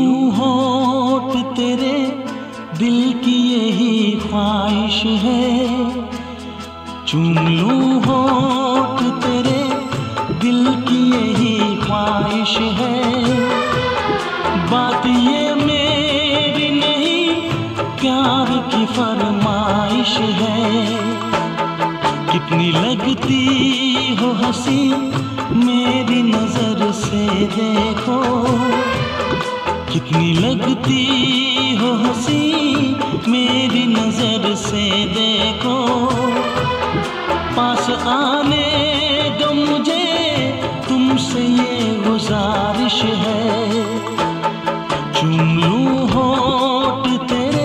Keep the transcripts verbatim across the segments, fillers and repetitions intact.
लूं होठ तेरे, दिल की यही ख्वाहिश है। चूम लूं होठ तेरे, दिल की यही ख्वाहिश है। बात ये मेरी नहीं, प्यार की फरमाइश है। कितनी लगती हो हंसी मेरी नजर से देखो, कितनी लगती हो हंसी मेरी नजर से देखो। पास आने दो मुझे, तुमसे ये गुजारिश है। चूम लूं होठ तेरे।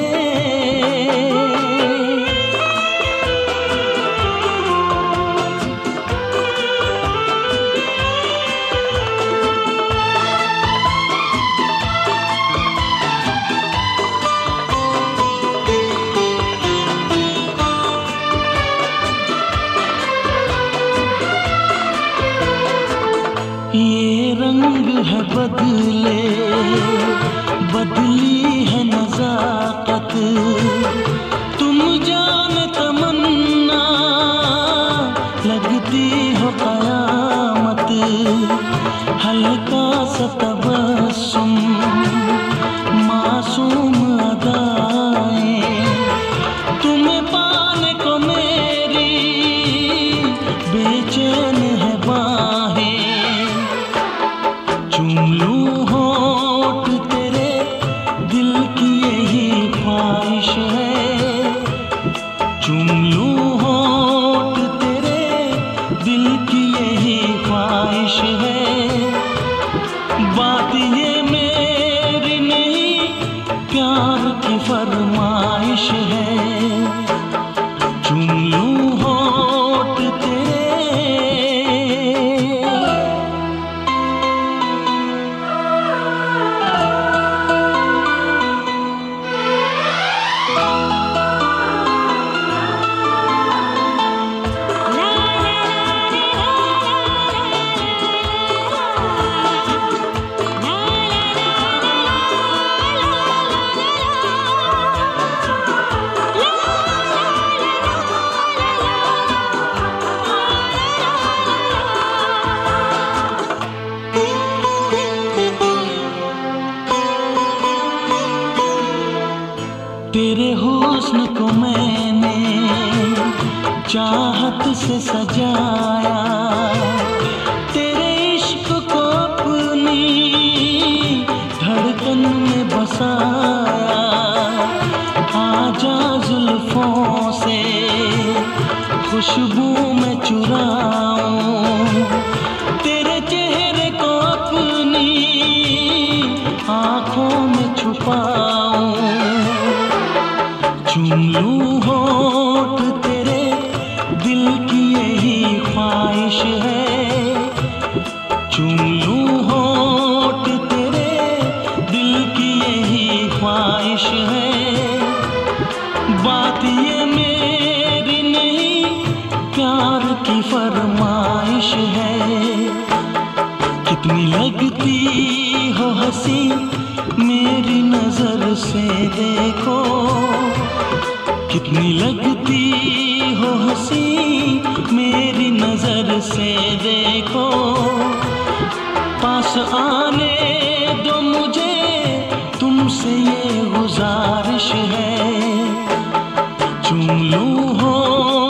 ये रंग है बदले, बदली है नज़ाकत। तुम जान तमन्ना, लगती हो क़यामत। हल्का सा तबस्सुम, मासूम अदाएं, तुम्हें पाने को मेरी बेचैन है बाहें। चूम लूं होठ तेरे, दिल की यही ख्वाहिश है। चूम लूं होठ तेरे, दिल की यही ख्वाहिश है। बात ये मेरी नहीं, प्यार की फरमाइश है। चूम लूं होठ तेरे। तेरे हुस्न को मैंने चाहत से सजाया, तेरे इश्क को अपनी धड़कन में बसाया। आजा जुल्फों से खुशबू में चुराऊं, तेरे चेहरे को अपनी आँखों में छुपाऊं। चूम लूं होठ तेरे, दिल की यही ख्वाहिश है। चूम लूं होठ तेरे, दिल की यही ख्वाहिश है। बात ये मेरी नहीं, प्यार की फरमाइश है। कितनी लगती हो हंसी मेरी नजर से देखो, कितनी लगती हो हंसी मेरी नजर से देखो। पास आने दो मुझे, तुमसे ये गुजारिश है। चूम लूं हो